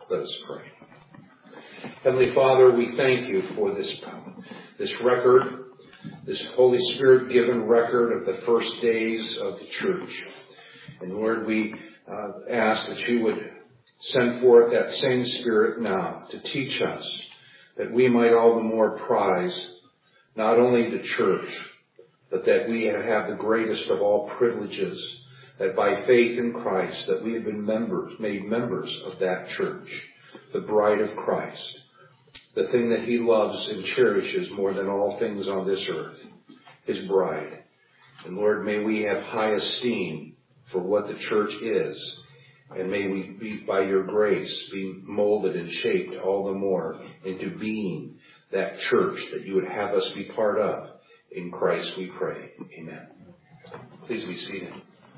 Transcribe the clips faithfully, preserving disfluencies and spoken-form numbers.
Let us pray. Heavenly Father, we thank you for this, this record, this Holy Spirit-given record of the first days of the church. And Lord, we uh, ask that you would send forth that same Spirit now to teach us, that we might all the more prize not only the church, but that we have the greatest of all privileges, that by faith in Christ, that we have been members, made members of that church, the bride of Christ, the thing that he loves and cherishes more than all things on this earth, his bride. And Lord, may we have high esteem for what the church is, and may we be, by your grace, be molded and shaped all the more into being that church that you would have us be part of. In Christ we pray. Amen. Please be seated.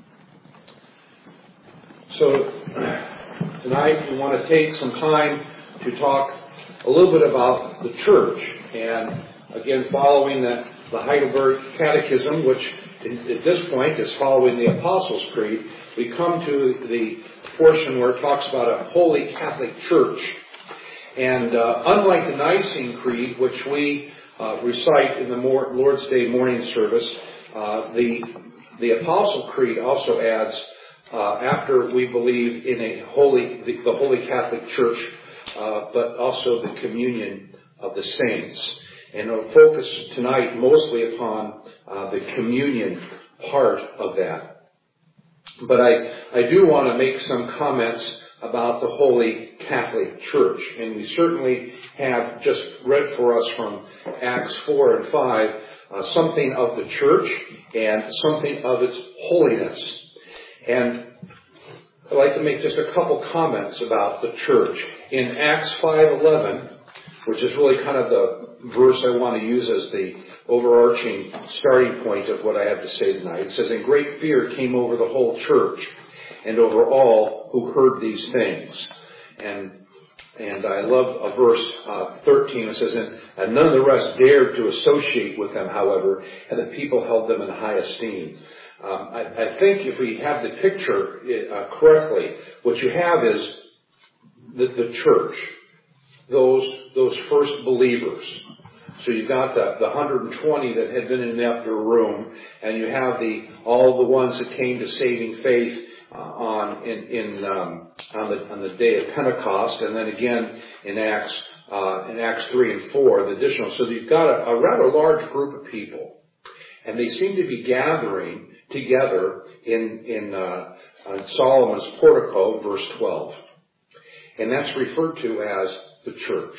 So tonight we want to take some time to talk a little bit about the church. And again, following the, the Heidelberg Catechism, which at this point is following the Apostles' Creed, we come to the portion where it talks about a holy Catholic Church. And uh, unlike the Nicene Creed, which we uh, recite in the Lord's Day morning service, uh, the the Apostle Creed also adds, uh, after we believe in a holy, the, the Holy Catholic Church, uh, but also the communion of the saints. And I'll focus tonight mostly upon uh, the communion part of that. But I, I do want to make some comments about the Holy Catholic Church. And we certainly have just read for us from Acts four and five uh, something of the church and something of its holiness. And I'd like to make just a couple comments about the church. In Acts five eleven, which is really kind of the verse I want to use as the overarching starting point of what I have to say tonight. It says, "And great fear came over the whole church and over all who heard these things." And and I love a verse uh, thirteen. It says, and, and none of the rest dared to associate with them, however, and the people held them in high esteem. Um, I, I think if we have the picture uh, correctly, what you have is the, the church, those those first believers. So you've got the, the one hundred twenty that had been in the upper room, and you have the all the ones that came to saving faith uh, on in, in um, on the on the day of Pentecost, and then again in Acts uh, in Acts three and four, the additional. So you've got a, a rather large group of people, and they seem to be gathering together in in uh, uh, Solomon's portico, verse twelve, and that's referred to as the church.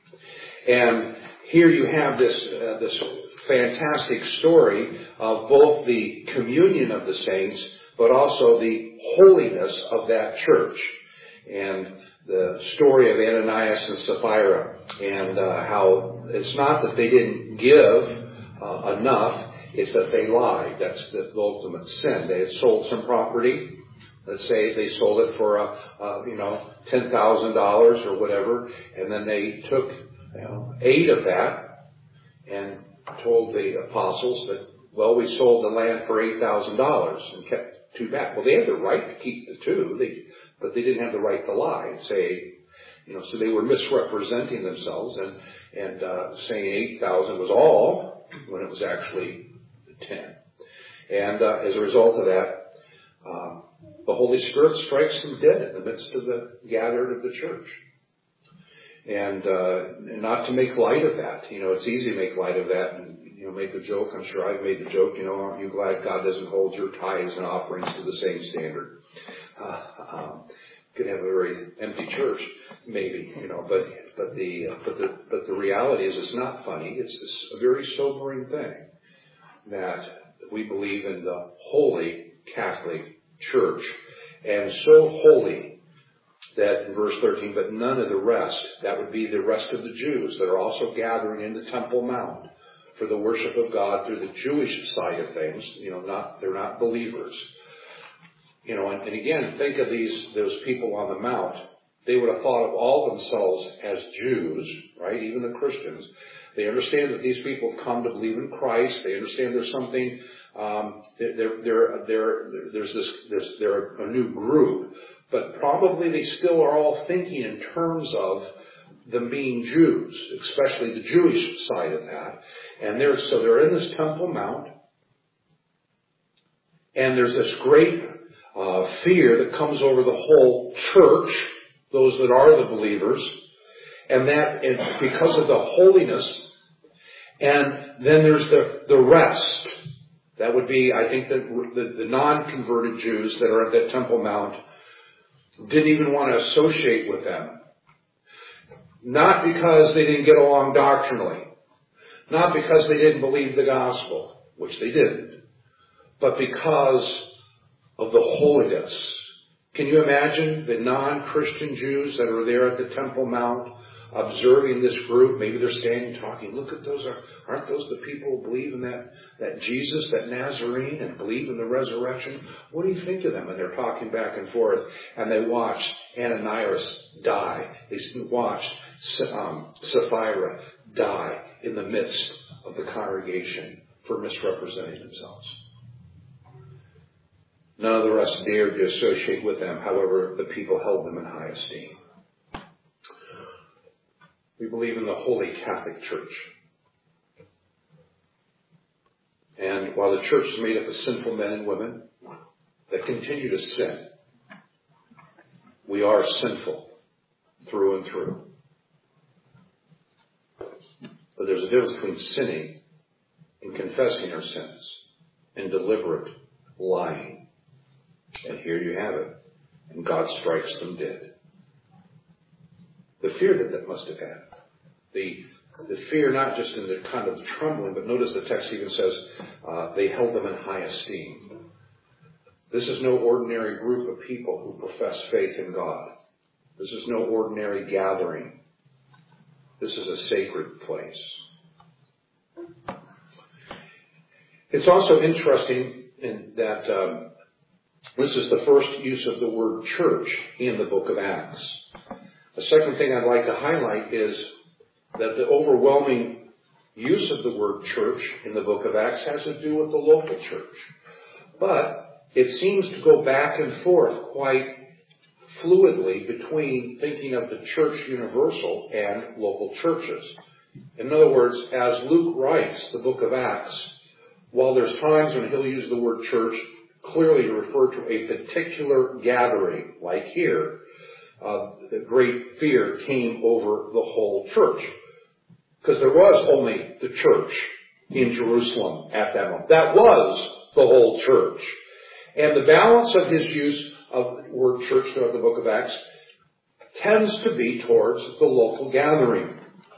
And here you have this uh, this fantastic story of both the communion of the saints, but also the holiness of that church, and the story of Ananias and Sapphira, and uh, how it's not that they didn't give uh, enough, it's that they lied. That's the ultimate sin. They had sold some property. Let's say they sold it for, uh, uh, you know, ten thousand dollars or whatever, and then they took, you know, eight of that and told the apostles that, well, we sold the land for eight thousand dollars and kept two back. Well, they had the right to keep the two, they, but they didn't have the right to lie and say, you know, so they were misrepresenting themselves and, and uh, saying eight thousand was all when it was actually ten. And uh, as a result of that, um, the Holy Spirit strikes them dead in the midst of the gathered of the church. And uh, not to make light of that. You know, it's easy to make light of that and, you know, make a joke. I'm sure I've made the joke, you know, aren't you glad God doesn't hold your tithes and offerings to the same standard? Uh, um, could have a very empty church, maybe, you know, but but the but the but the reality is it's not funny. It's, it's a very sobering thing that we believe in the Holy Catholic Church, and so holy that in verse thirteen, but none of the rest, that would be the rest of the Jews that are also gathering in the Temple Mount for the worship of God through the Jewish side of things. You know, not they're not believers. You know, and, and again, think of these those people on the Mount they would have thought of all themselves as Jews, right? Even the Christians. They understand that these people have come to believe in Christ. They understand there's something, um, they're, they're, they're, there's this, there's, they're a new group. But probably they still are all thinking in terms of them being Jews, especially the Jewish side of that. And they're, so they're in this Temple Mount. And there's this great uh, fear that comes over the whole church, those that are the believers. And that is because of the holiness. And then there's the, the rest. That would be, I think, that the, the non-converted Jews that are at that Temple Mount didn't even want to associate with them. Not because they didn't get along doctrinally. Not because they didn't believe the gospel, which they didn't. But because of the holiness. Can you imagine the non-Christian Jews that are there at the Temple Mount observing this group? Maybe they're standing talking, look at those, aren't those the people who believe in that, that Jesus, that Nazarene, and believe in the resurrection? What do you think of them? And they're talking back and forth, and they watched Ananias die. They watched um, Sapphira die in the midst of the congregation for misrepresenting themselves. None of the rest dared to associate with them. However, the people held them in high esteem. We believe in the Holy Catholic Church. And while the church is made up of sinful men and women that continue to sin, we are sinful through and through. But there's a difference between sinning and confessing our sins and deliberate lying. And here you have it. And God strikes them dead. The fear that that must have had. The, the fear not just in the kind of trembling, but notice the text even says uh, they held them in high esteem. This is no ordinary group of people who profess faith in God. This is no ordinary gathering. This is a sacred place. It's also interesting in that um, this is the first use of the word church in the book of Acts. The second thing I'd like to highlight is that the overwhelming use of the word church in the book of Acts has to do with the local church. But it seems to go back and forth quite fluidly between thinking of the church universal and local churches. In other words, as Luke writes the book of Acts, while there's times when he'll use the word church clearly to refer to a particular gathering, like here, uh, the great fear came over the whole church. Because there was only the church in Jerusalem at that moment. That was the whole church. And the balance of his use of the word church throughout the book of Acts tends to be towards the local gathering.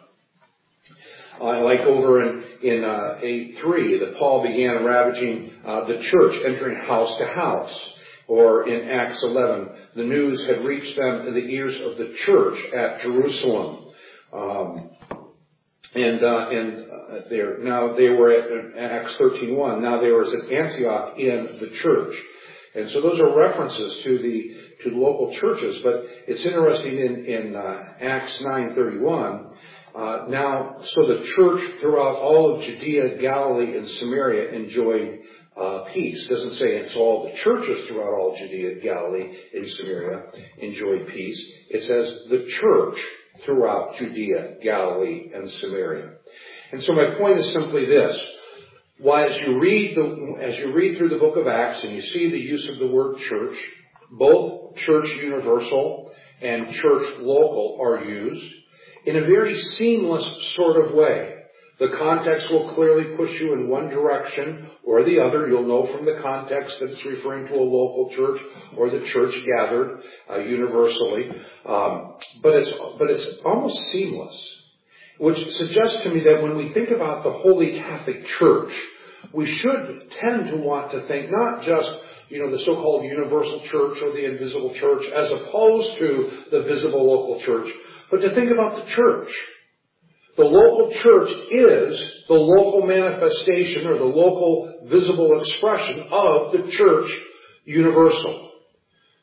Uh, like over in, in uh, eight three, that Paul began ravaging uh, the church, entering house to house. Or in Acts eleven, the news had reached them in the ears of the church at Jerusalem. Um, and uh, and uh, there now they were at Acts thirteen one. Now they were at Antioch in the church. And so those are references to the to local churches. But it's interesting in, in uh, Acts nine thirty-one. Uh, now, so the church throughout all of Judea, Galilee, and Samaria enjoyed uh, peace. It doesn't say it's all the churches throughout all Judea, Galilee, and Samaria enjoyed peace. It says the church throughout Judea, Galilee, and Samaria. And so my point is simply this. Why, as you read the, as you read through the book of Acts and you see the use of the word church, both church universal and church local are used in a very seamless sort of way. The context will clearly push you in one direction or the other. You'll know from the context that it's referring to a local church or the church gathered uh, universally. Um, but it's but it's almost seamless, which suggests to me that when we think about the Holy Catholic Church, we should tend to want to think not just, you know, the so-called universal church or the invisible church as opposed to the visible local church, but to think about the church. The local church is the local manifestation or the local visible expression of the church universal.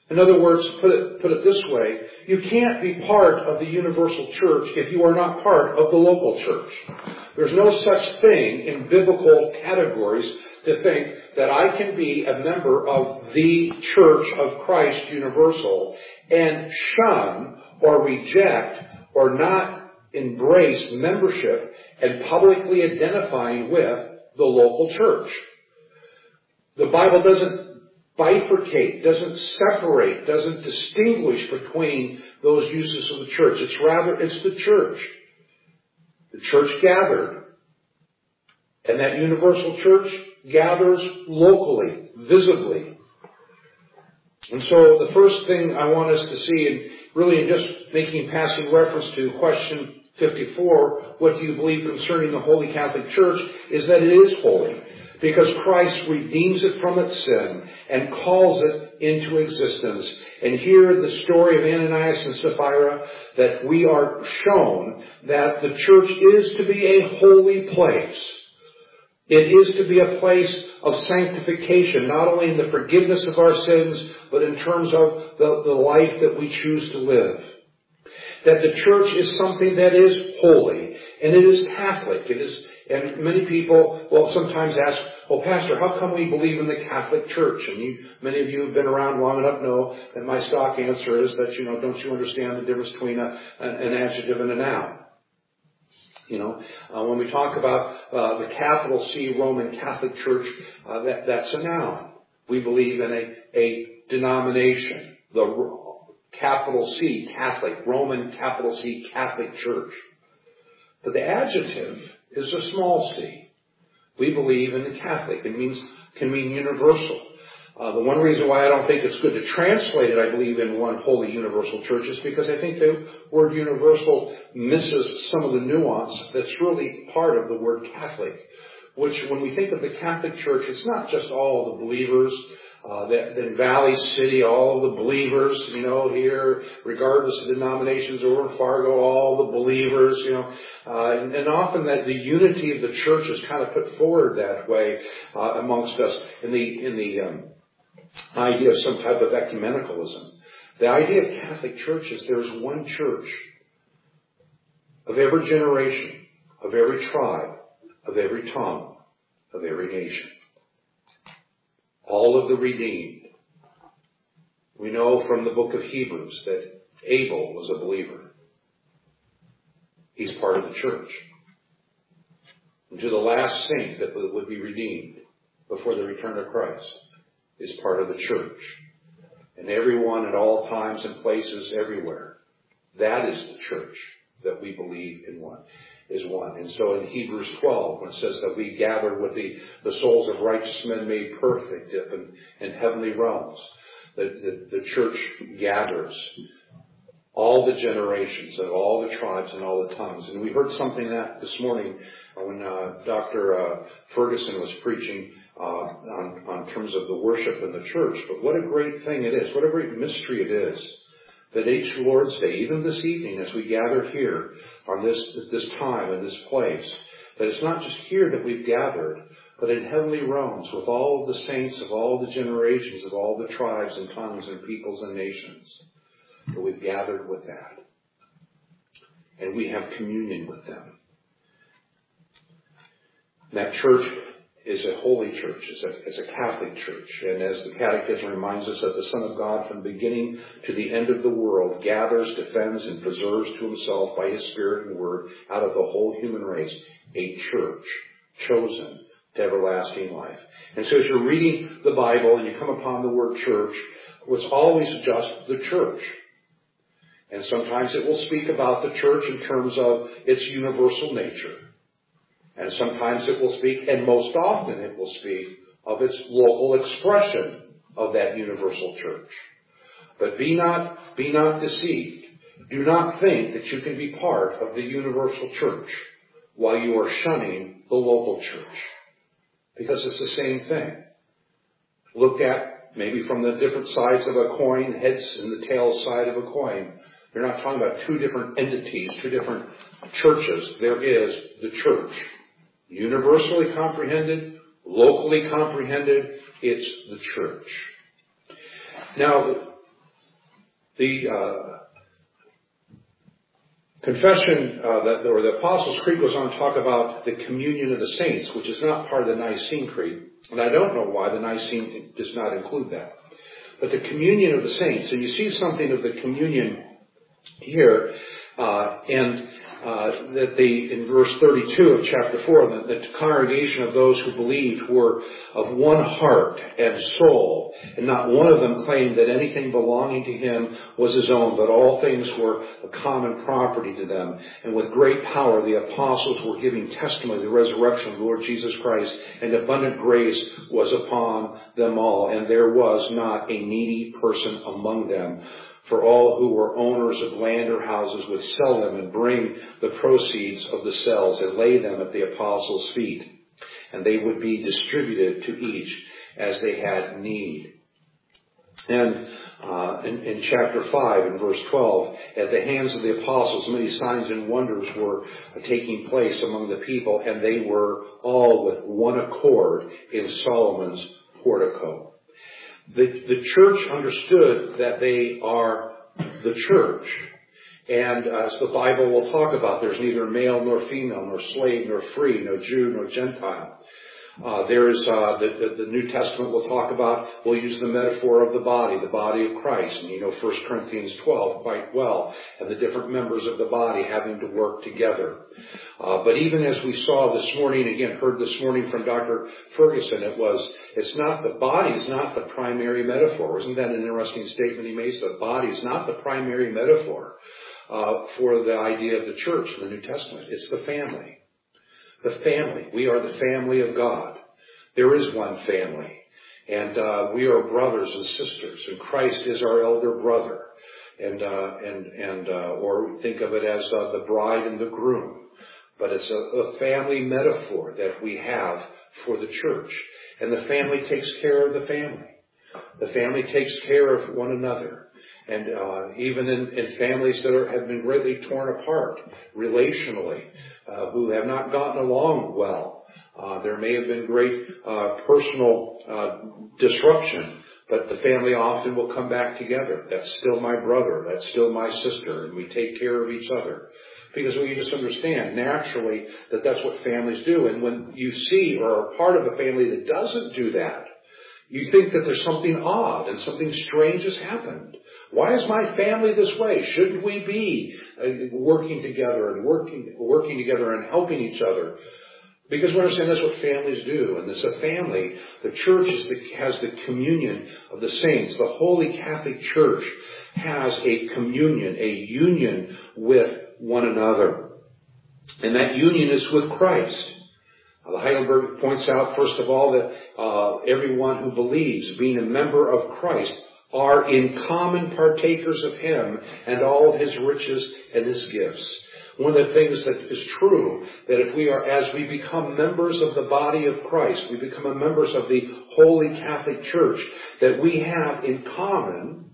In other words, put it, put it this way, you can't be part of the universal church if you are not part of the local church. There's no such thing in biblical categories to think that I can be a member of the Church of Christ Universal and shun or reject or not embrace membership and publicly identifying with the local church. The Bible doesn't bifurcate, doesn't separate, doesn't distinguish between those uses of the church. It's rather, it's the church. The church gathered. And that universal church gathers locally, visibly. And so the first thing I want us to see, and really in just making passing reference to question fifty-four, what do you believe concerning the Holy Catholic Church, is that it is holy. Because Christ redeems it from its sin and calls it into existence. And here the story of Ananias and Sapphira, that we are shown that the church is to be a holy place. It is to be a place of sanctification, not only in the forgiveness of our sins, but in terms of the, the life that we choose to live. That the church is something that is holy, and it is Catholic. It is, and many people will sometimes ask, well, Pastor, how come we believe in the Catholic Church? And you, many of you have been around long enough know that my stock answer is that, you know, don't you understand the difference between a, an adjective and a noun? You know, uh, when we talk about uh, the capital C Roman Catholic Church, uh, that, that's a noun. We believe in a, a denomination, the capital C, Catholic, Roman capital C, Catholic Church. But the adjective is a small c. We believe in the Catholic. It means, can mean universal. Uh, the one reason why I don't think it's good to translate it, I believe, in one holy universal church is because I think the word universal misses some of the nuance that's really part of the word Catholic. Which, when we think of the Catholic Church, it's not just all the believers. Uh, that, that in Valley City, all the believers, you know, here, regardless of denominations, over in Fargo, all the believers, you know, uh, and, and often that the unity of the church is kind of put forward that way uh, amongst us in the in the um, idea of some type of ecumenicalism. The idea of Catholic Church is there is one church of every generation, of every tribe, of every tongue, of every nation. All of the redeemed. We know from the book of Hebrews that Abel was a believer. He's part of the church. And to the last saint that would be redeemed before the return of Christ is part of the church. And everyone at all times and places everywhere. That is the church that we believe in one. Is one. And so in Hebrews twelve, when it says that we gather with the, the souls of righteous men made perfect in, in heavenly realms, that the, the church gathers all the generations and all the tribes and all the tongues. And we heard something that this morning when uh, Doctor Uh, Ferguson was preaching uh, on, on terms of the worship in the church. But what a great thing it is. What a great mystery it is. That each Lord's Day, even this evening as we gather here on this, this time and this place, that it's not just here that we've gathered, but in heavenly realms with all of the saints of all the generations, of all the tribes and tongues and peoples and nations, that we've gathered with that. And we have communion with them. That church is a holy church, is a, is a Catholic church. And as the Catechism reminds us that the Son of God from the beginning to the end of the world gathers, defends, and preserves to himself by his Spirit and Word out of the whole human race a church chosen to everlasting life. And so as you're reading the Bible and you come upon the word church, it's always just the church. And sometimes it will speak about the church in terms of its universal nature. And sometimes it will speak, and most often it will speak, of its local expression of that universal church. But be not, be not deceived. Do not think that you can be part of the universal church while you are shunning the local church. Because it's the same thing. Look at, maybe from the different sides of a coin, heads and the tail side of a coin. You're not talking about two different entities, two different churches. There is the church. Universally comprehended, locally comprehended, it's the church. Now, The uh, confession, uh, that, or the Apostles' Creed goes on to talk about the communion of the saints, which is not part of the Nicene Creed. And I don't know why the Nicene does not include that. But the communion of the saints, and you see something of the communion here, uh, and uh, that they, in verse thirty-two of chapter four, the, the congregation of those who believed were of one heart and soul, and not one of them claimed that anything belonging to him was his own, but all things were a common property to them. And with great power the apostles were giving testimony to the resurrection of the Lord Jesus Christ, and abundant grace was upon them all, and there was not a needy person among them. For all who were owners of land or houses would sell them and bring the proceeds of the sales and lay them at the apostles' feet, and they would be distributed to each as they had need. And uh, in, in chapter five, in verse twelve, at the hands of the apostles, many signs and wonders were taking place among the people, and they were all with one accord in Solomon's portico. The, the church understood that they are the church. And uh, as the Bible will talk about, there's neither male nor female, nor slave nor free, no Jew nor Gentile. Uh, there's uh, the, the, the New Testament will talk about, we'll use the metaphor of the body, the body of Christ. And you know First Corinthians twelve quite well, and the different members of the body having to work together. Uh, but even as we saw this morning, again, heard this morning from Doctor Ferguson, it was, it's not, the body is not the primary metaphor. Isn't that an interesting statement he made? The body is not the primary metaphor uh, for the idea of the church in the New Testament. It's the family. The family. We are the family of God. There is one family. And uh, we are brothers and sisters. And Christ is our elder brother. And, uh, and, and, uh, or think of it as uh, the bride and the groom. But it's a, a family metaphor that we have for the church. And the family takes care of the family. The family takes care of one another. And uh, even in, in families that are, have been greatly torn apart relationally, uh, who have not gotten along well, uh, there may have been great uh, personal uh, disruption, but the family often will come back together. That's still my brother. That's still my sister. And we take care of each other. Because we just understand naturally that that's what families do. And when you see or are part of a family that doesn't do that, you think that there's something odd and something strange has happened. Why is my family this way? Shouldn't we be uh, working together and working working together and helping each other? Because we understand that's what families do. And it's a family. The church is the, has the communion of the saints. The Holy Catholic Church has a communion, a union with one another. And that union is with Christ. Uh, Heidelberg points out, first of all, that uh, everyone who believes, being a member of Christ, are in common partakers of Him and all of His riches and His gifts. One of the things that is true, that if we are, as we become members of the body of Christ, we become members of the Holy Catholic Church, that we have in common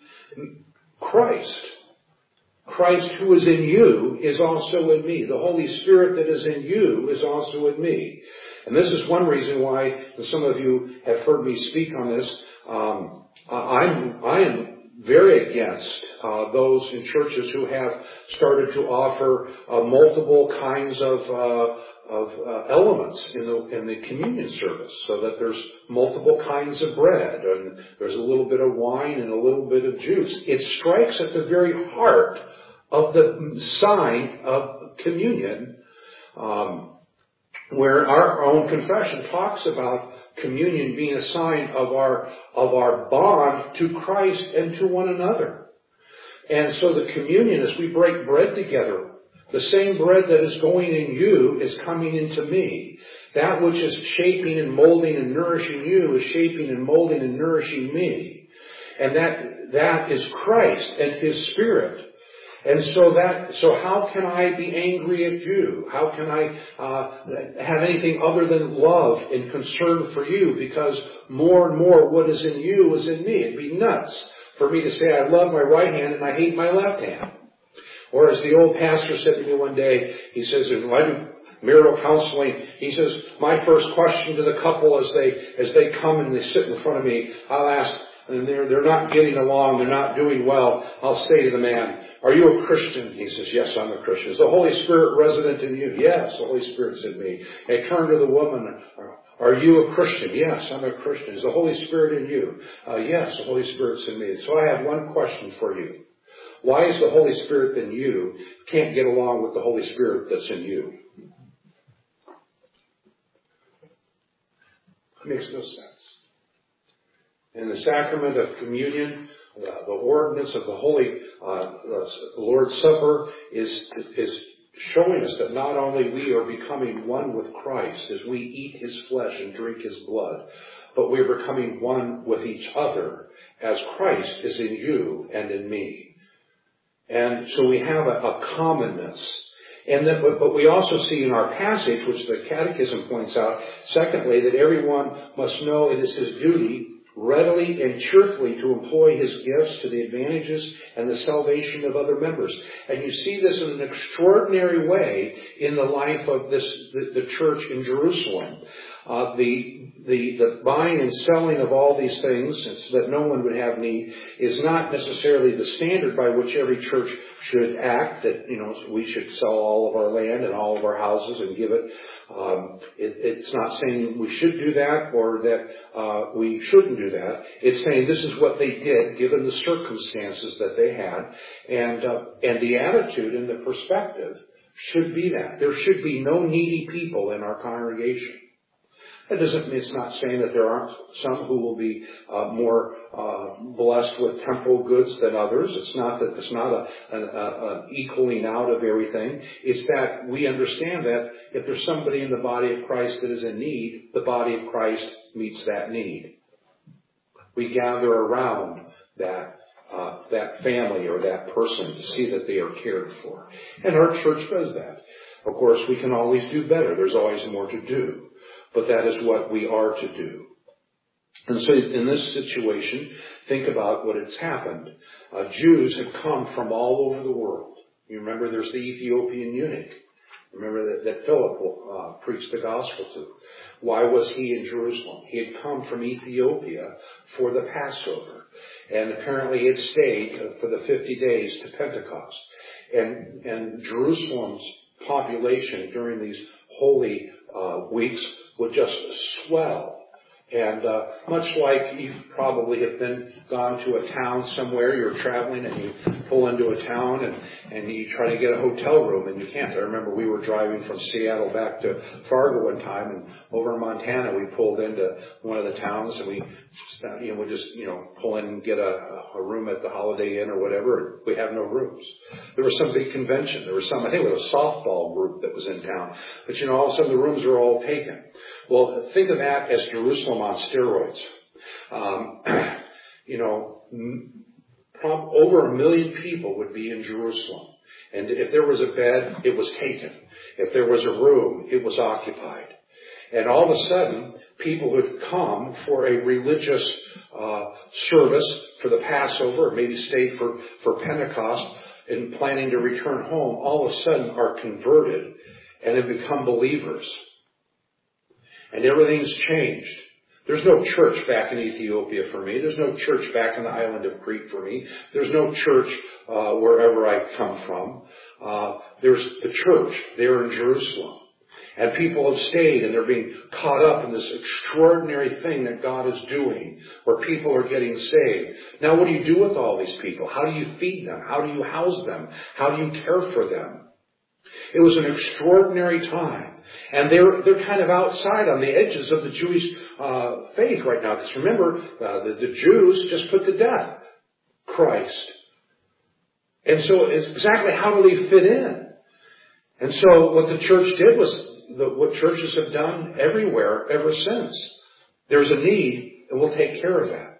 Christ. Christ who is in you is also in me. The Holy Spirit that is in you is also in me. And this is one reason why, and some of you have heard me speak on this, um, I'm, I am very against uh, those in churches who have started to offer uh, multiple kinds of uh, of uh, elements in the in the communion service, so that there's multiple kinds of bread and there's a little bit of wine and a little bit of juice. It strikes at the very heart of the sign of communion, um, where our own confession talks about communion being a sign of our of our bond to Christ and to one another. And so the communion, as we break bread together, the same bread that is going in you is coming into me. That which is shaping and molding and nourishing you is shaping and molding and nourishing me. And that that is Christ and His Spirit. And so that, so how can I be angry at you? How can I uh, have anything other than love and concern for you? Because more and more what is in you is in me. It'd be nuts for me to say I love my right hand and I hate my left hand. Or as the old pastor said to me one day, he says, when I do marital counseling, he says, my first question to the couple as they as they come and they sit in front of me, I'll ask, and they're, they're not getting along, they're not doing well, I'll say to the man, are you a Christian? He says, yes, I'm a Christian. Is the Holy Spirit resident in you? Yes, the Holy Spirit's in me. I turn to the woman, are you a Christian? Yes, I'm a Christian. Is the Holy Spirit in you? Uh, yes, the Holy Spirit's in me. So I have one question for you. Why is the Holy Spirit in you can't get along with the Holy Spirit that's in you? It makes no sense. In the sacrament of communion, uh, the ordinance of the Holy uh, the Lord's Supper is is showing us that not only we are becoming one with Christ as we eat His flesh and drink His blood, but we are becoming one with each other as Christ is in you and in me. And so we have a, a commonness. And that, but, but we also see in our passage, which the Catechism points out, secondly, that everyone must know it is his duty readily and cheerfully to employ his gifts to the advantages and the salvation of other members. And you see this in an extraordinary way in the life of this the, the church in Jerusalem. Uh, the, the, the buying and selling of all these things so that no one would have need is not necessarily the standard by which every church should act, that, you know, we should sell all of our land and all of our houses and give it. Um, it it's not saying we should do that or that uh, we shouldn't do that. It's saying this is what they did given the circumstances that they had. And, uh, and the attitude and the perspective should be that. There should be no needy people in our congregation. That doesn't, it's not saying that there aren't some who will be uh, more uh, blessed with temporal goods than others. It's not that it's not a, a, a equaling out of everything. It's that we understand that if there's somebody in the body of Christ that is in need, the body of Christ meets that need. We gather around that uh, that family or that person to see that they are cared for. And our church does that. Of course, we can always do better. There's always more to do. But that is what we are to do. And so in this situation, think about what has happened. Uh, Jews have come from all over the world. You remember there's the Ethiopian eunuch. Remember that, that Philip uh, preached the gospel to. Why was he in Jerusalem? He had come from Ethiopia for the Passover. And apparently he had stayed for the fifty days to Pentecost. And, and Jerusalem's population during these holy uh, weeks would just swell. And uh, much like you probably have been gone to a town somewhere, you're traveling and you pull into a town and, and you try to get a hotel room and you can't. I remember we were driving from Seattle back to Fargo one time, and over in Montana we pulled into one of the towns and we just, uh, you know, we just, you know, pull in and get a, a room at the Holiday Inn or whatever, and we have no rooms. There was some big convention. There was some, I think it was a softball group that was in town. But, you know, all of a sudden the rooms are all taken. Well, think of that as Jerusalem on steroids. Um, you know, prob- over a million people would be in Jerusalem. And if there was a bed, it was taken. If there was a room, it was occupied. And all of a sudden, people would come for a religious uh, service for the Passover, or maybe stay for, for Pentecost, and planning to return home, all of a sudden are converted and have become believers. And everything's changed. There's no church back in Ethiopia for me. There's no church back in the island of Crete for me. There's no church uh, wherever I come from. Uh, there's the church there in Jerusalem. And people have stayed and they're being caught up in this extraordinary thing that God is doing, where people are getting saved. Now what do you do with all these people? How do you feed them? How do you house them? How do you care for them? It was an extraordinary time. And they're, they're kind of outside on the edges of the Jewish uh, faith right now. Because remember, uh, the, the Jews just put to death Christ. And so it's exactly how do they fit in? And so what the church did was the, what churches have done everywhere ever since. There's a need, and we'll take care of that.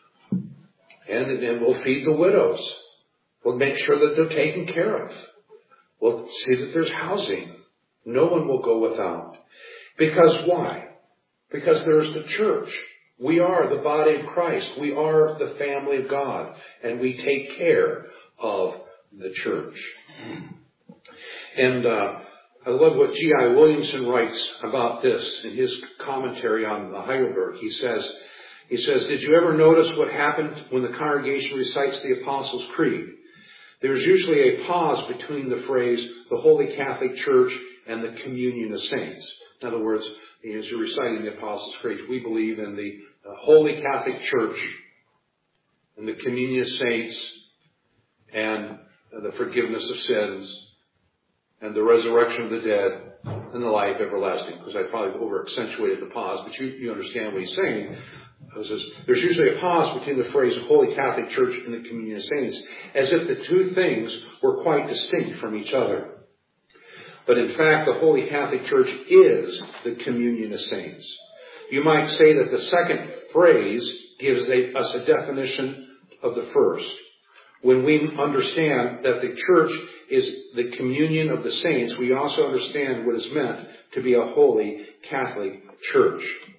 And, and we'll feed the widows. We'll make sure that they're taken care of. We'll see that there's housing. No one will go without. Because why? Because there's the church. We are the body of Christ. We are the family of God. And we take care of the church. And uh, I love what G I Williamson writes about this in his commentary on the Heidelberg. He says, He says, did you ever notice what happened when the congregation recites the Apostles' Creed? There's usually a pause between the phrase, the Holy Catholic Church and the communion of saints. In other words, as you're reciting the Apostles' Creed, we believe in the Holy Catholic Church and the communion of saints and the forgiveness of sins and the resurrection of the dead and the life everlasting. Because I probably over-accentuated the pause, but you, you understand what he's saying. Says, there's usually a pause between the phrase Holy Catholic Church and the communion of saints, as if the two things were quite distinct from each other. But in fact, the Holy Catholic Church is the communion of saints. You might say that the second phrase gives a, us a definition of the first. When we understand that the church is the communion of the saints, we also understand what is meant to be a Holy Catholic Church.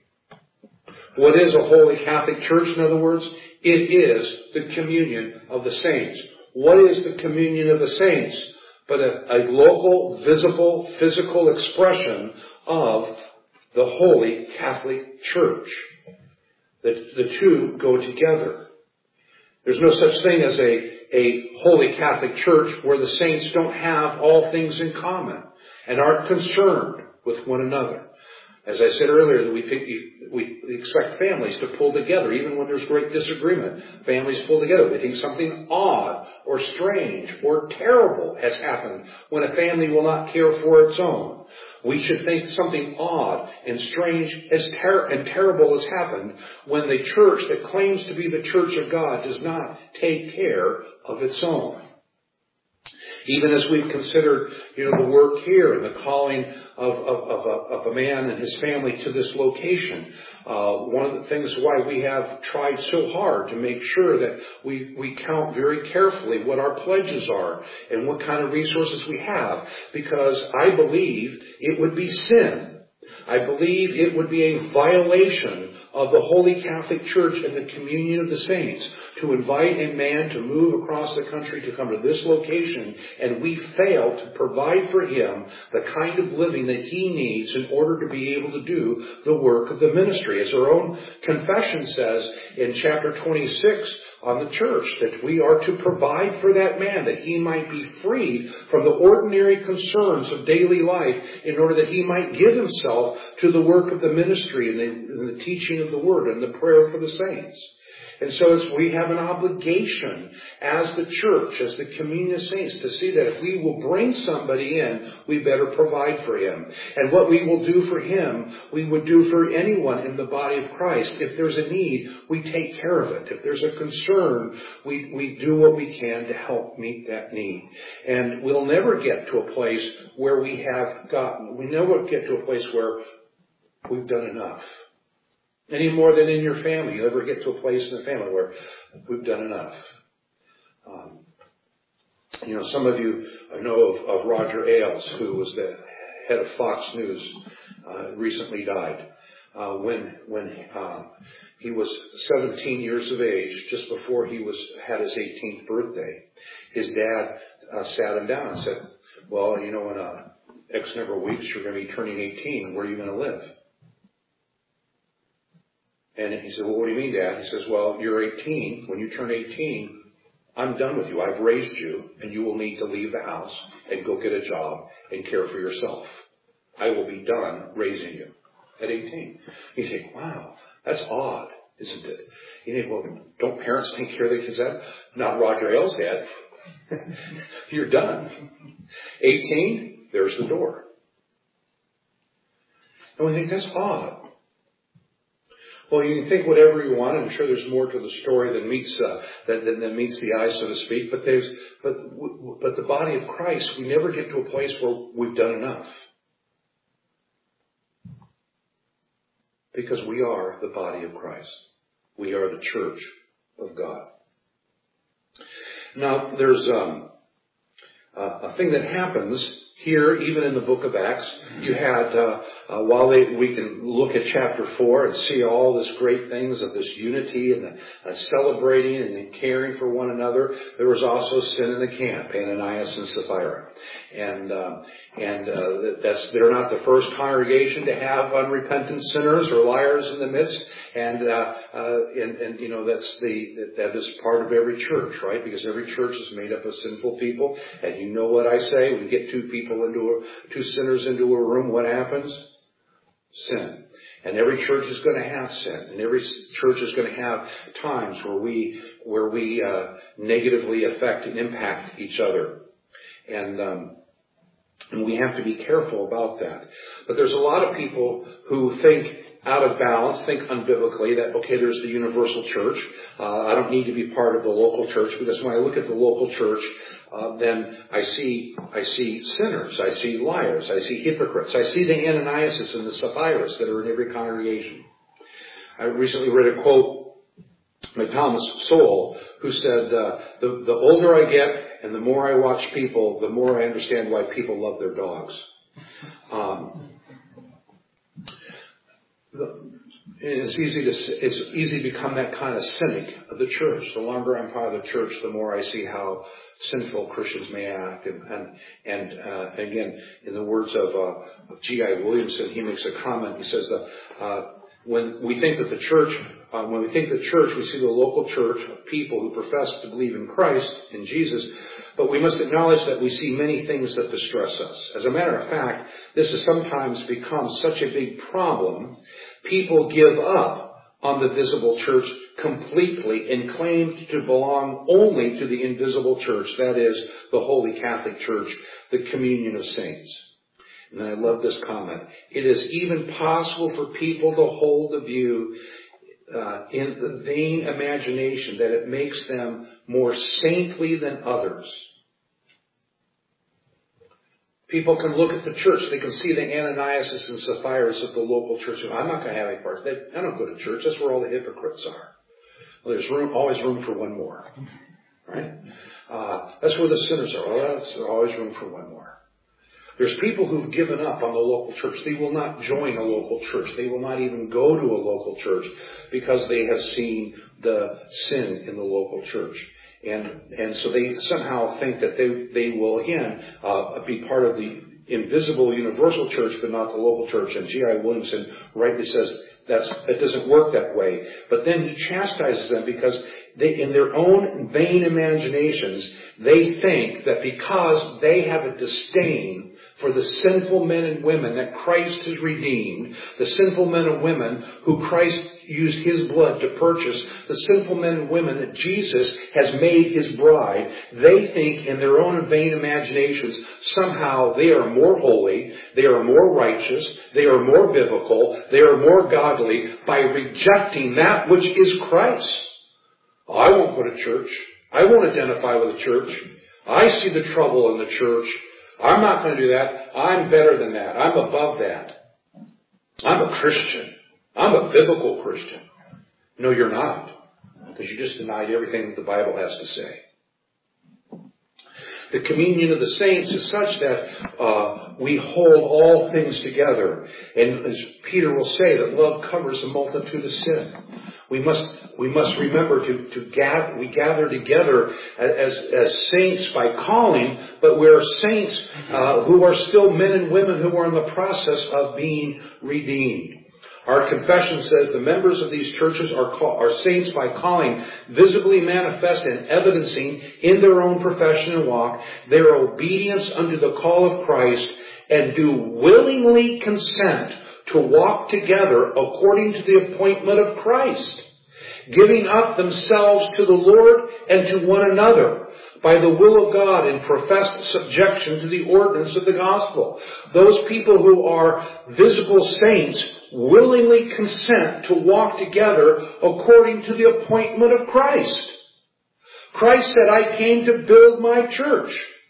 What is a Holy Catholic Church, in other words? It is the communion of the saints. What is the communion of the saints? But a, a local, visible, physical expression of the Holy Catholic Church. The, the two go together. There's no such thing as a, a Holy Catholic Church where the saints don't have all things in common and aren't concerned with one another. As I said earlier, we think we expect families to pull together, even when there's great disagreement. Families pull together. We think something odd or strange or terrible has happened when a family will not care for its own. We should think something odd and strange as ter- and terrible has happened when the church that claims to be the church of God does not take care of its own. Even as we've considered, you know, the work here and the calling of, of, of, a, of a man and his family to this location, uh, one of the things why we have tried so hard to make sure that we, we count very carefully what our pledges are and what kind of resources we have, because I believe it would be sin. I believe it would be a violation of the Holy Catholic Church and the communion of the saints to invite a man to move across the country to come to this location, and we fail to provide for him the kind of living that he needs in order to be able to do the work of the ministry. As our own confession says in chapter twenty-six on the church, that we are to provide for that man, that he might be freed from the ordinary concerns of daily life in order that he might give himself to the work of the ministry and the, and the teaching of the word and the prayer for the saints. And so it's, we have an obligation as the church, as the communion of saints, to see that if we will bring somebody in, we better provide for him. And what we will do for him, we would do for anyone in the body of Christ. If there's a need, we take care of it. If there's a concern, we, we do what we can to help meet that need. And we'll never get to a place where we have gotten, we never get to a place where we've done enough. Any more than in your family. You ever get to a place in the family where we've done enough. Um, you know, some of you know of, of Roger Ailes, who was the head of Fox News, uh, recently died. Uh, when when um, he was seventeen years of age, just before he was had his eighteenth birthday, his dad uh, sat him down and said, well, you know, in a X number of weeks, you're going to be turning eighteen. Where are you going to live? And he said, well, what do you mean, Dad? He says, well, you're eighteen. When you turn eighteen, I'm done with you. I've raised you, and you will need to leave the house and go get a job and care for yourself. I will be done raising you at eighteen. You think, wow, that's odd, isn't it? You think, well, don't parents take care of their kids? That not Roger Ailes' dad. You're done. eighteen, there's the door. And we think that's odd. Well, you can think whatever you want. I'm sure there's more to the story than meets uh, that, than, than meets the eye, so to speak. But there's, but but the body of Christ, we never get to a place where we've done enough, because we are the body of Christ. We are the church of God. Now, there's um, uh, a thing that happens here, even in the book of Acts, you had, uh, uh, while they, we can look at chapter four and see all this great things of this unity and the, uh, celebrating and caring for one another, there was also sin in the camp, Ananias and Sapphira. And, uh, and, uh, that's, they're not the first congregation to have unrepentant sinners or liars in the midst. And, uh, uh, and, and, you know, that's the, that, that is part of every church, right? Because every church is made up of sinful people. And you know what I say? We get two people into a, two sinners into a room, what happens? Sin. And every church is going to have sin. And every church is going to have times where we, where we, uh, negatively affect and impact each other. And, um, and we have to be careful about that. But there's a lot of people who think out of balance, think unbiblically that, okay, there's the universal church. Uh, I don't need to be part of the local church, because when I look at the local church, uh, then I see, I see sinners, I see liars, I see hypocrites, I see the Ananiases and the Sapphires that are in every congregation. I recently read a quote by Thomas Sowell, who said, uh, the, the older I get and the more I watch people, the more I understand why people love their dogs. Um, It's easy to it's easy to become that kind of cynic of the church. The longer I'm part of the church, the more I see how sinful Christians may act. And and, and uh, again, in the words of, uh, of G I Williamson, he makes a comment. He says that uh, when we think that the church, uh, when we think the church, we see the local church of people who profess to believe in Christ, in Jesus. But we must acknowledge that we see many things that distress us. As a matter of fact, this has sometimes become such a big problem, people give up on the visible church completely and claim to belong only to the invisible church, that is, the Holy Catholic Church, the communion of saints. And I love this comment. It is even possible for people to hold the view Uh, in the vain imagination that it makes them more saintly than others. People can look at the church. They can see the Ananiases and Sapphires of the local church. I'm not going to have any part. They, I don't go to church. That's where all the hypocrites are. Well, there's room, always room for one more. Right? Uh, that's where the sinners are. Well, that's, there's always room for one more. There's people who've given up on the local church. They will not join a local church. They will not even go to a local church because they have seen the sin in the local church. And and so they somehow think that they, they will, again, uh, be part of the invisible universal church, but not the local church. And G I Williamson rightly says that's it doesn't work that way. But then he chastises them because they, in their own vain imaginations, they think that because they have a disdain for the sinful men and women that Christ has redeemed, the sinful men and women who Christ used his blood to purchase, the sinful men and women that Jesus has made his bride, they think in their own vain imaginations somehow they are more holy, they are more righteous, they are more biblical, they are more godly by rejecting that which is Christ. I won't go to church. I won't identify with the church. I see the trouble in the church. I'm not going to do that. I'm better than that. I'm above that. I'm a Christian. I'm a biblical Christian. No, you're not. Because you just denied everything that the Bible has to say. The communion of the saints is such that uh, we hold all things together. And as Peter will say, that love covers a multitude of sin. We must we must remember to, to gather, we gather together as, as saints by calling, but we're saints uh, who are still men and women who are in the process of being redeemed. Our confession says the members of these churches are, call, are saints by calling, visibly manifest and evidencing in their own profession and walk their obedience unto the call of Christ, and do willingly consent to walk together according to the appointment of Christ, giving up themselves to the Lord and to one another by the will of God in professed subjection to the ordinance of the gospel. Those people who are visible saints willingly consent to walk together according to the appointment of Christ. Christ said, I came to build my church.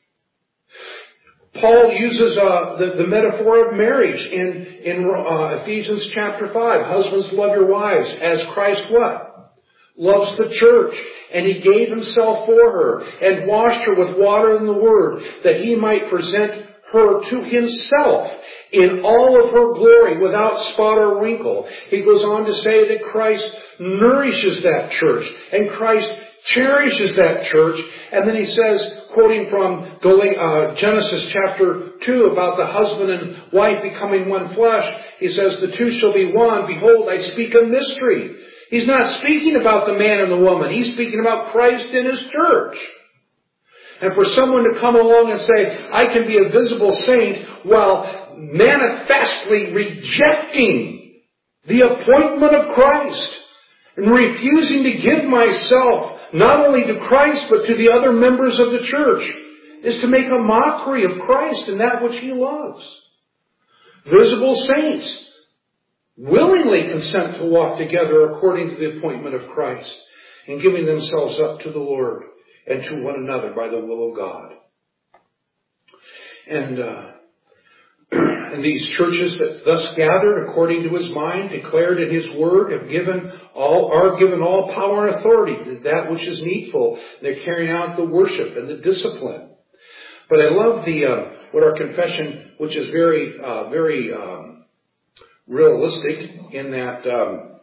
Paul uses uh, the, the metaphor of marriage in, in uh, Ephesians chapter five. Husbands, love your wives as Christ what? Loves the church. And he gave himself for her and washed her with water and the word, that he might present her to himself in all of her glory without spot or wrinkle. He goes on to say that Christ nourishes that church and Christ cherishes that church. And then he says, quoting from Genesis chapter two about the husband and wife becoming one flesh, he says, the two shall be one. Behold, I speak a mystery. He's not speaking about the man and the woman. He's speaking about Christ and his church. And for someone to come along and say, I can be a visible saint while manifestly rejecting the appointment of Christ and refusing to give myself not only to Christ but to the other members of the church is to make a mockery of Christ and that which he loves. Visible saints willingly consent to walk together according to the appointment of Christ and giving themselves up to the Lord and to one another by the will of God. And, uh, and these churches that thus gathered according to his mind, declared in his word, have given all, are given all power and authority to that which is needful. They're carrying out the worship and the discipline. But I love the, uh, what our confession, which is very, uh, very, um, realistic in that, um,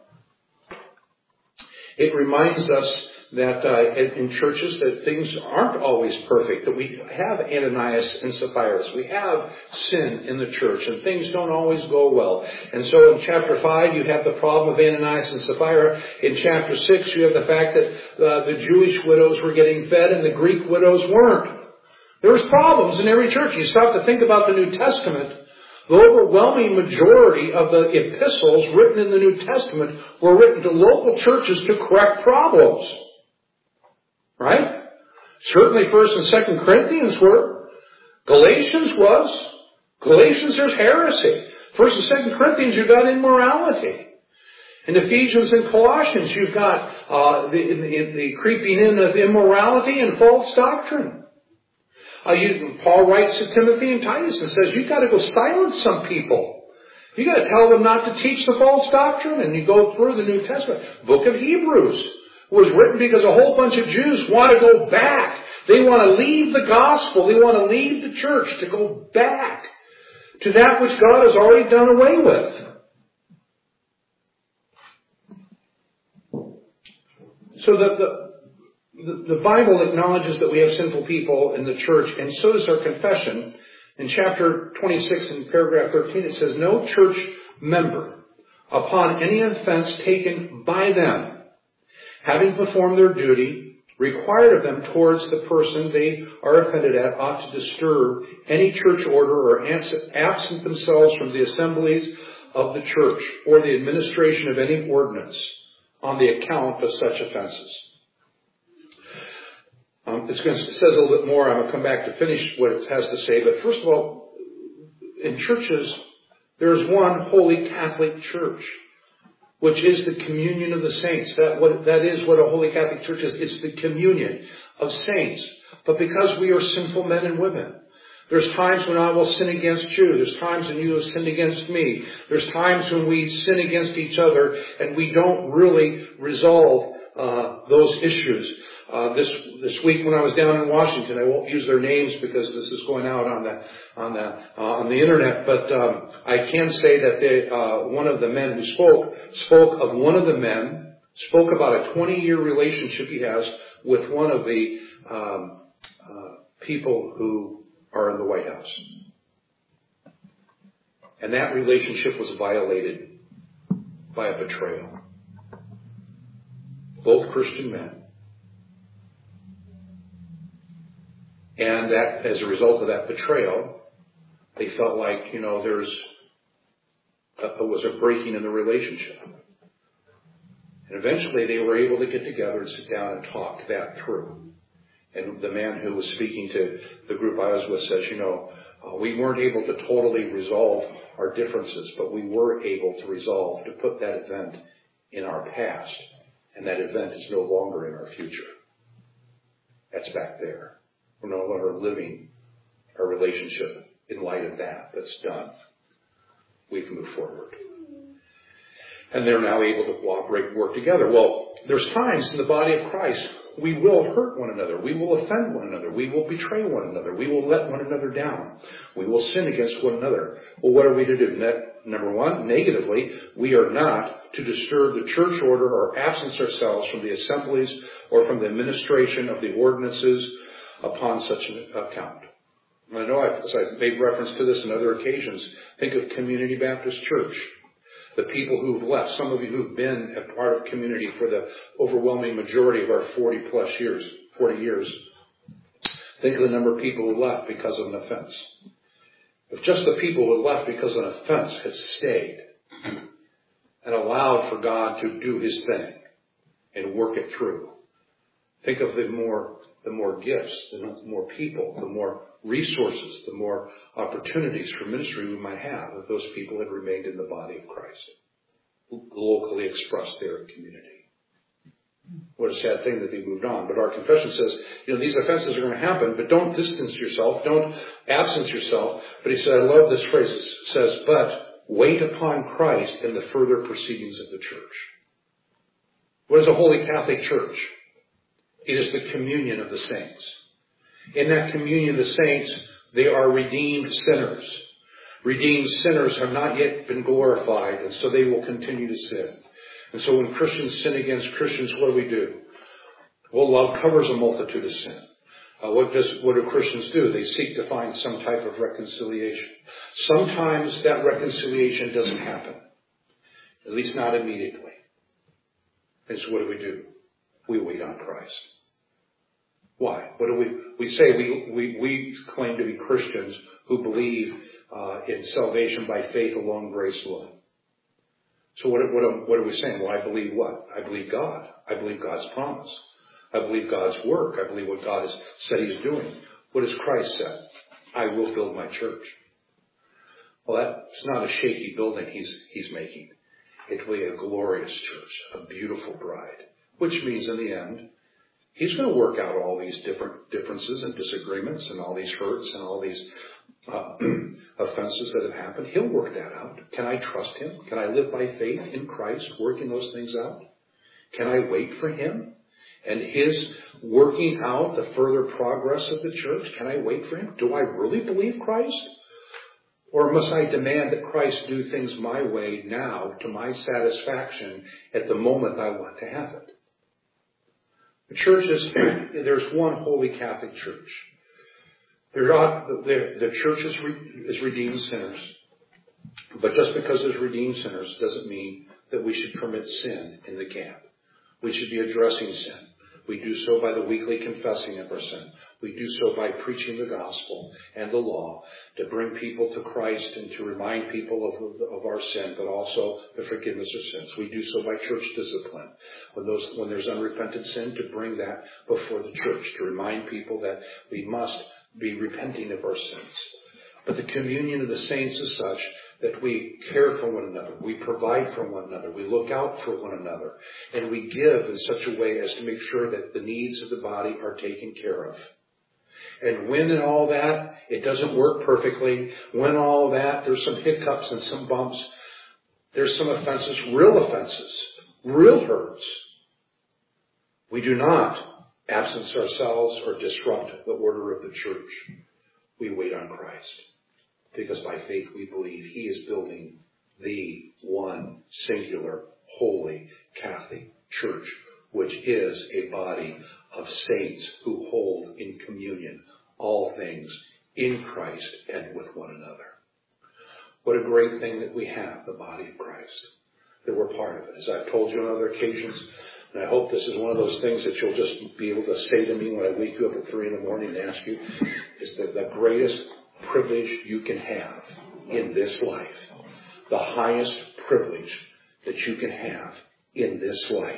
it reminds us that uh, in churches that things aren't always perfect, that we have Ananias and Sapphira. We have sin in the church, and things don't always go well. And so in chapter five, you have the problem of Ananias and Sapphira. In chapter six, you have the fact that uh, the Jewish widows were getting fed and the Greek widows weren't. There was problems in every church. You stop to think about the New Testament. The overwhelming majority of the epistles written in the New Testament were written to local churches to correct problems. Right? Certainly First and Second Corinthians were. Galatians was. Galatians, there's heresy. First and Second Corinthians, you've got immorality. In Ephesians and Colossians, you've got uh, the, the, the creeping in of immorality and false doctrine. Uh, you, Paul writes to Timothy and Titus and says, you've got to go silence some people. You've got to tell them not to teach the false doctrine. And you go through the New Testament. Book of Hebrews was written because a whole bunch of Jews want to go back. They want to leave the gospel. They want to leave the church to go back to that which God has already done away with. So the, the, the, the Bible acknowledges that we have sinful people in the church, and so does our confession. In chapter twenty-six, in paragraph thirteen, it says, no church member, upon any offense taken by them, having performed their duty, required of them towards the person they are offended at, ought to disturb any church order or absent themselves from the assemblies of the church or the administration of any ordinance on the account of such offenses. Um, it's going to, it says a little bit more. I'm going to come back to finish what it has to say. But first of all, in churches, there's one holy Catholic church, which is the communion of the saints. That what that is what a Holy Catholic Church is. It's the communion of saints. But because we are sinful men and women, there's times when I will sin against you. There's times when you have sinned against me. There's times when we sin against each other and we don't really resolve uh, those issues. Uh, this this week when I was down in Washington, I won't use their names because this is going out on the on the uh, on the internet. But um, I can say that they, uh, one of the men who spoke spoke of one of the men spoke about a twenty-year relationship he has with one of the um, uh, people who are in the White House, and that relationship was violated by a betrayal. Both Christian men. And that, as a result of that betrayal, they felt like, you know, there's a, there was a breaking in the relationship. And eventually they were able to get together and sit down and talk that through. And the man who was speaking to the group I was with says, you know, uh, we weren't able to totally resolve our differences, but we were able to resolve to put that event in our past. And that event is no longer in our future. That's back there. We're no longer living our relationship in light of that. That's done. We've moved forward. And they're now able to cooperate and work together. Well, there's times in the body of Christ we will hurt one another. We will offend one another. We will betray one another. We will let one another down. We will sin against one another. Well, what are we to do? Net, number one, negatively, we are not to disturb the church order or absence ourselves from the assemblies or from the administration of the ordinances upon such an account. I know I've, I've made reference to this on other occasions. Think of Community Baptist Church. The people who've left, some of you who've been a part of community for the overwhelming majority of our forty plus years, forty years. Think of the number of people who left because of an offense. If just the people who left because of an offense had stayed and allowed for God to do his thing and work it through, think of the more, the more gifts, the more people, the more resources, the more opportunities for ministry we might have if those people had remained in the body of Christ, locally expressed there in community. What a sad thing that they moved on. But our confession says, you know, these offenses are going to happen, but don't distance yourself, don't absence yourself. But he said, I love this phrase. It says, but wait upon Christ in the further proceedings of the church. What is a Holy Catholic Church? It is the communion of the saints. In that communion of the saints, they are redeemed sinners. Redeemed sinners have not yet been glorified, and so they will continue to sin. And so when Christians sin against Christians, what do we do? Well, love covers a multitude of sin. Uh, what does what do Christians do? They seek to find some type of reconciliation. Sometimes that reconciliation doesn't happen, at least not immediately. And so what do we do? We wait on Christ. Why? What do we, we say we, we, we claim to be Christians who believe uh, in salvation by faith alone, grace alone. So what, what, what are we saying? Well, I believe what? I believe God. I believe God's promise. I believe God's work. I believe what God has said he's doing. What has Christ said? I will build my church. Well, that's not a shaky building he's, he's making. It will be a glorious church, a beautiful bride, which means in the end, he's going to work out all these different differences and disagreements and all these hurts and all these uh, offenses that have happened. He'll work that out. Can I trust him? Can I live by faith in Christ, working those things out? Can I wait for him and his working out the further progress of the church? Can I wait for him? Do I really believe Christ? Or must I demand that Christ do things my way now to my satisfaction at the moment I want to have it? The church is, there's one Holy Catholic Church. They're not, they're, the church is, re, is redeemed sinners. But just because there's redeemed sinners doesn't mean that we should permit sin in the camp. We should be addressing sin. We do so by the weekly confessing of our sin. We do so by preaching the gospel and the law to bring people to Christ and to remind people of, of our sin, but also the forgiveness of sins. We do so by church discipline. When those, when there's unrepented sin, to bring that before the church, to remind people that we must be repenting of our sins. But the communion of the saints is such that we care for one another, we provide for one another, we look out for one another, and we give in such a way as to make sure that the needs of the body are taken care of. And when in all that, it doesn't work perfectly, when all that, there's some hiccups and some bumps, there's some offenses, real offenses, real hurts. We do not absence ourselves or disrupt the order of the church. We wait on Christ. Because by faith we believe he is building the one singular holy Catholic Church, which is a body of saints who hold in communion all things in Christ and with one another. What a great thing that we have, the body of Christ, that we're part of it. As I've told you on other occasions, and I hope this is one of those things that you'll just be able to say to me when I wake you up at three in the morning and ask you, is that the greatest privilege you can have in this life, the highest privilege that you can have in this life,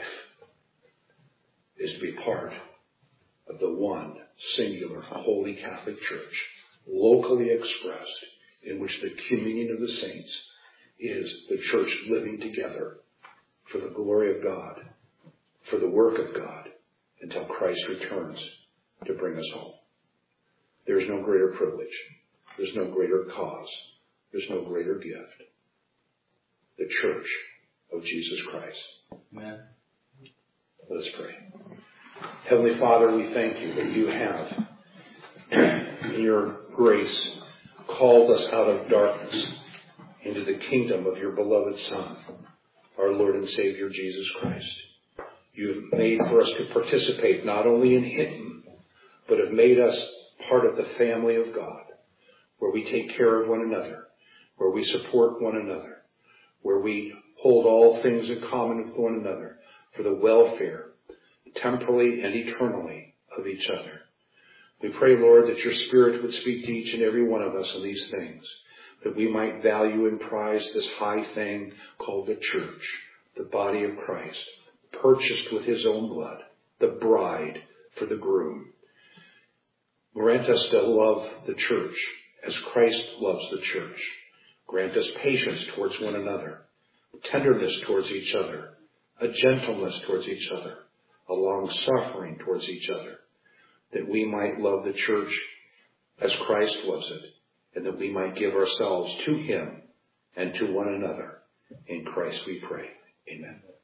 is to be part of the one singular Holy Catholic Church, locally expressed, in which the communion of the saints is the church living together for the glory of God, for the work of God, until Christ returns to bring us home. There is no greater privilege. There's no greater cause. There's no greater gift. The church of Jesus Christ. Amen. Let us pray. Heavenly Father, we thank you that you have, in your grace, called us out of darkness into the kingdom of your beloved Son, our Lord and Savior, Jesus Christ. You have made for us to participate not only in him, but have made us part of the family of God, where we take care of one another, where we support one another, where we hold all things in common with one another for the welfare, temporally and eternally, of each other. We pray, Lord, that your Spirit would speak to each and every one of us in these things, that we might value and prize this high thing called the church, the body of Christ, purchased with his own blood, the bride for the groom. Grant us to love the church as Christ loves the church. Grant us patience towards one another, tenderness towards each other, a gentleness towards each other, a long-suffering towards each other, that we might love the church as Christ loves it, and that we might give ourselves to him and to one another. In Christ we pray. Amen.